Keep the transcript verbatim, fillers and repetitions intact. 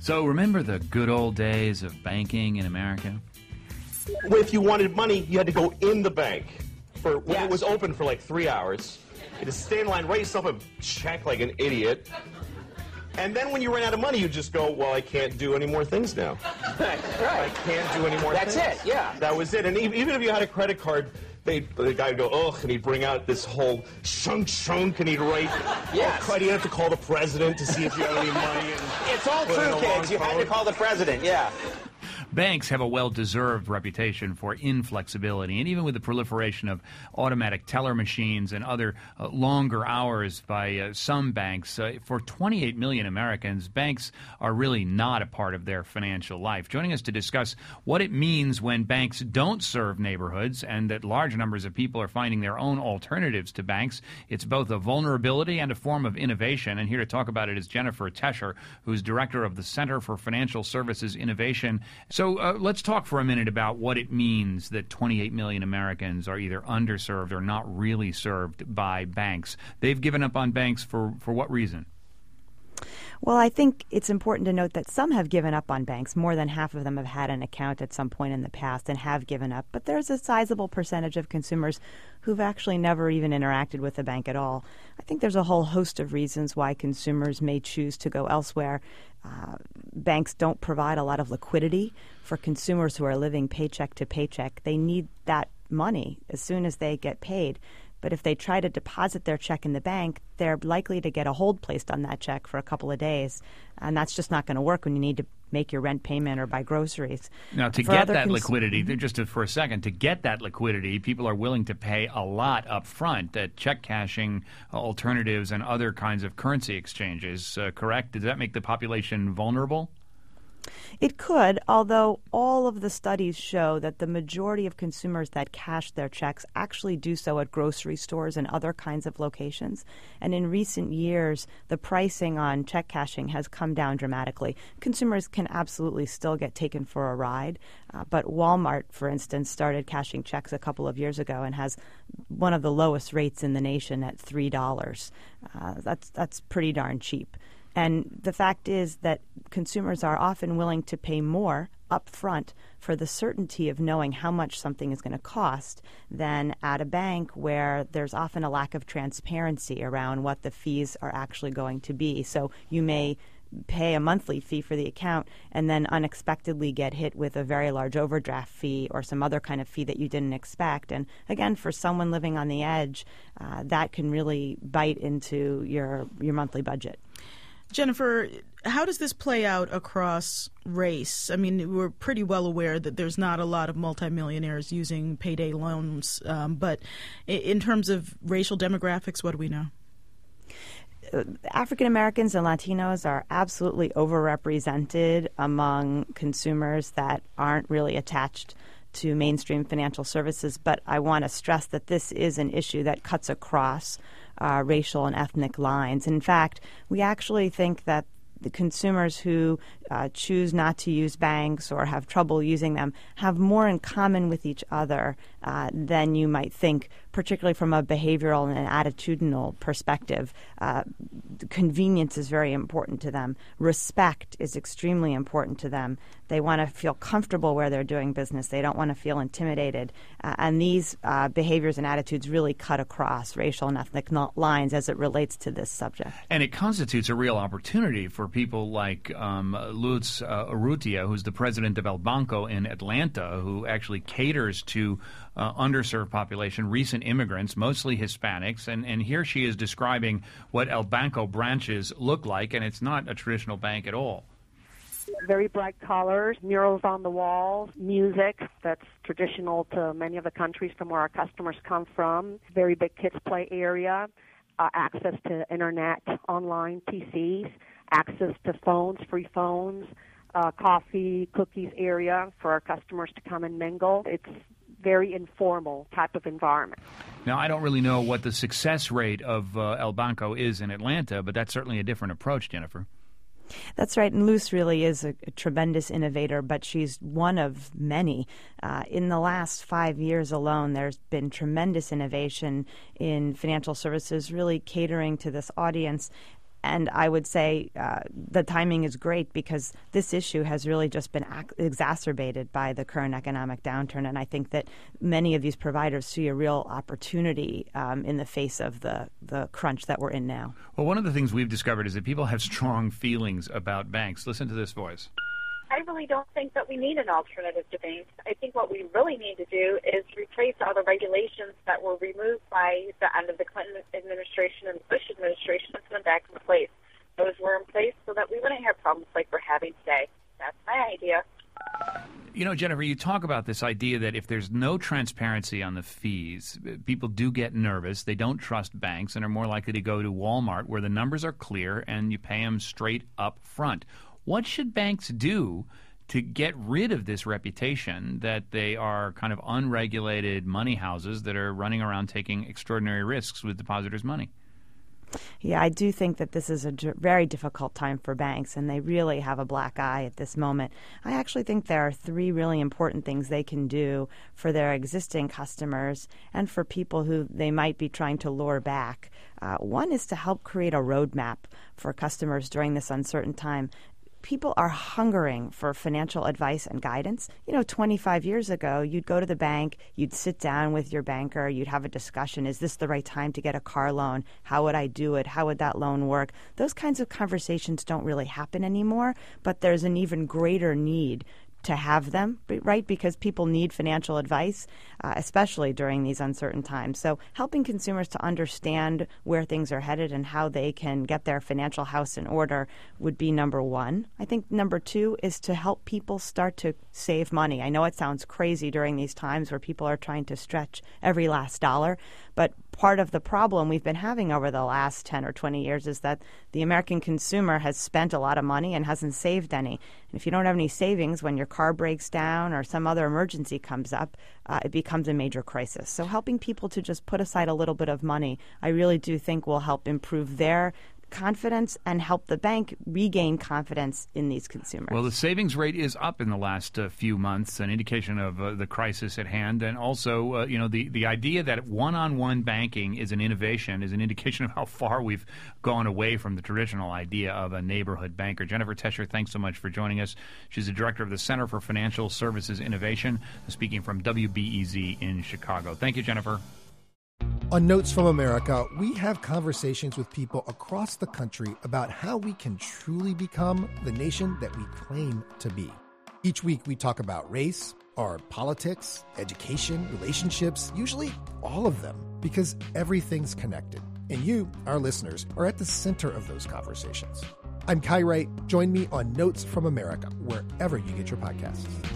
So remember the good old days of banking in America? If you wanted money, you had to go in the bank for when Yes. it was open for like three hours. You had to stay in line, write yourself a check like an idiot. And then when you ran out of money, you just go, well, I can't do any more things now. Right. I can't do any more That's things. it, yeah. That was it. And e- even if you had a credit card, they, the guy would go, ugh, and he'd bring out this whole shunk shunk, and he'd write, Yes. oh, you have to call the president to see if you have any money. And It's all put in true, a long kids. You had to phone. call the president, yeah. Banks have a well-deserved reputation for inflexibility, and even with the proliferation of automatic teller machines and other uh, longer hours by uh, some banks, uh, for twenty-eight million Americans, banks are really not a part of their financial life. Joining us to discuss what it means when banks don't serve neighborhoods and that large numbers of people are finding their own alternatives to banks, it's both a vulnerability and a form of innovation. And here to talk about it is Jennifer Tescher, who's director of the Center for Financial Services Innovation. So uh, let's talk for a minute about what it means that twenty-eight million Americans are either underserved or not really served by banks. They've given up on banks for, for what reason? Well, I think it's important to note that some have given up on banks. More than half of them have had an account at some point in the past and have given up. But there's a sizable percentage of consumers who've actually never even interacted with a bank at all. I think there's a whole host of reasons why consumers may choose to go elsewhere. Uh, banks don't provide a lot of liquidity for consumers who are living paycheck to paycheck. They need that money as soon as they get paid. But if they try to deposit their check in the bank, they're likely to get a hold placed on that check for a couple of days. And that's just not going to work when you need to make your rent payment or buy groceries. Now, to For get other that cons- liquidity, just to, for a second, to get that liquidity, people are willing to pay a lot up front at check cashing uh, alternatives and other kinds of currency exchanges, uh, correct? Does that make the population vulnerable? It could, although all of the studies show that the majority of consumers that cash their checks actually do so at grocery stores and other kinds of locations. And in recent years, the pricing on check cashing has come down dramatically. Consumers can absolutely still get taken for a ride, uh, but Walmart, for instance, started cashing checks a couple of years ago and has one of the lowest rates in the nation at three dollars. Uh, that's that's pretty darn cheap. And the fact is that consumers are often willing to pay more up front for the certainty of knowing how much something is going to cost than at a bank where there's often a lack of transparency around what the fees are actually going to be. So you may pay a monthly fee for the account and then unexpectedly get hit with a very large overdraft fee or some other kind of fee that you didn't expect. And again, for someone living on the edge, uh, that can really bite into your your monthly budget. Jennifer, how does this play out across race? I mean, we're pretty well aware that there's not a lot of multimillionaires using payday loans, um, but in terms of racial demographics, what do we know? African Americans and Latinos are absolutely overrepresented among consumers that aren't really attached to mainstream financial services, but I want to stress that this is an issue that cuts across uh, racial and ethnic lines. In fact, we actually think that the consumers who uh, choose not to use banks or have trouble using them have more in common with each other uh, than you might think, particularly from a behavioral and an attitudinal perspective. Uh, convenience is very important to them. Respect is extremely important to them. They want to feel comfortable where they're doing business. They don't want to feel intimidated. Uh, and these uh, behaviors and attitudes really cut across racial and ethnic lines as it relates to this subject. And it constitutes a real opportunity for people like um, Lutz uh, Urrutia, who's the president of El Banco in Atlanta, who actually caters to uh, underserved population, recent immigrants, mostly Hispanics. And, and here she is describing what El Banco branches look like, and it's not a traditional bank at all. Very bright colors, murals on the walls, music that's traditional to many of the countries from where our customers come from, very big kids play area, uh, access to internet, online P Cs, access to phones, free phones, uh, coffee, cookies area for our customers to come and mingle. It's very informal type of environment. Now, I don't really know what the success rate of uh, El Banco is in Atlanta, but that's certainly a different approach, Jennifer. That's right, and Luz really is a, a tremendous innovator, but she's one of many. Uh, in the last five years alone, there's been tremendous innovation in financial services, really catering to this audience. and I would say uh, the timing is great because this issue has really just been ac- exacerbated by the current economic downturn. And I think that many of these providers see a real opportunity um, in the face of the, the crunch that we're in now. Well, one of the things we've discovered is that people have strong feelings about banks. Listen to this voice. I really don't think that we need an alternative to banks. I think what we really need to do is replace all the regulations that were removed by the end of the Clinton administration and the Bush administration and put them back in place. Those were in place so that we wouldn't have problems like we're having today. That's my idea. You know, Jennifer, you talk about this idea that if there's no transparency on the fees, people do get nervous. They don't trust banks and are more likely to go to Walmart where the numbers are clear and you pay them straight up front. What should banks do to get rid of this reputation that they are kind of unregulated money houses that are running around taking extraordinary risks with depositors' money? Yeah, I do think that this is a d- very difficult time for banks, and they really have a black eye at this moment. I actually think there are three really important things they can do for their existing customers and for people who they might be trying to lure back. Uh, one is to help create a roadmap for customers during this uncertain time. People are hungering for financial advice and guidance. You know, twenty-five years ago, you'd go to the bank, you'd sit down with your banker, you'd have a discussion. Is this the right time to get a car loan? How would I do it? How would that loan work? Those kinds of conversations don't really happen anymore, but there's an even greater need to have them, right? Because people need financial advice, uh, especially during these uncertain times. So helping consumers to understand where things are headed and how they can get their financial house in order would be number one. I think number two is to help people start to save money. I know it sounds crazy during these times where people are trying to stretch every last dollar, but part of the problem we've been having over the last ten or twenty years is that the American consumer has spent a lot of money and hasn't saved any. And if you don't have any savings when your car breaks down or some other emergency comes up, uh, it becomes a major crisis. So helping people to just put aside a little bit of money, I really do think will help improve their confidence and help the bank regain confidence in these consumers. Well, the savings rate is up in the last uh, few months, an indication of uh, the crisis at hand. And also, uh, you know, the, the idea that one-on-one banking is an innovation is an indication of how far we've gone away from the traditional idea of a neighborhood banker. Jennifer Tescher, thanks so much for joining us. She's the director of the Center for Financial Services Innovation, speaking from W B E Z in Chicago. Thank you, Jennifer. On Notes from America, we have conversations with people across the country about how we can truly become the nation that we claim to be. Each week, we talk about race, our politics, education, relationships, usually all of them, because everything's connected. And you, our listeners, are at the center of those conversations. I'm Kai Wright. Join me on Notes from America, wherever you get your podcasts.